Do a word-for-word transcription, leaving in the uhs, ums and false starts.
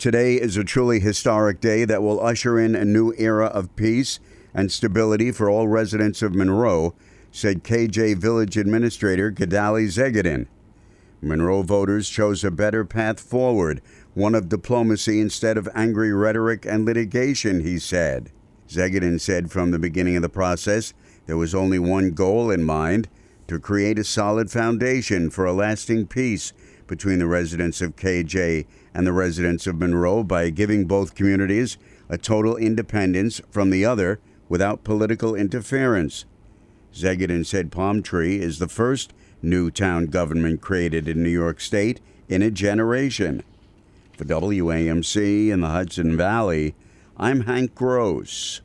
Today is a truly historic day that will usher in a new era of peace and stability for all residents of Monroe, said K J Village Administrator Gedali Zegedin. Monroe voters chose a better path forward, one of diplomacy instead of angry rhetoric and litigation, he said. Zegedin said from the beginning of the process there was only one goal in mind: to create a solid foundation for a lasting peace between the residents of K J and the residents of Monroe by giving both communities a total independence from the other without political interference. Zegedin said Palm Tree is the first new town government created in New York State in a generation. For W A M C in the Hudson Valley, I'm Hank Gross.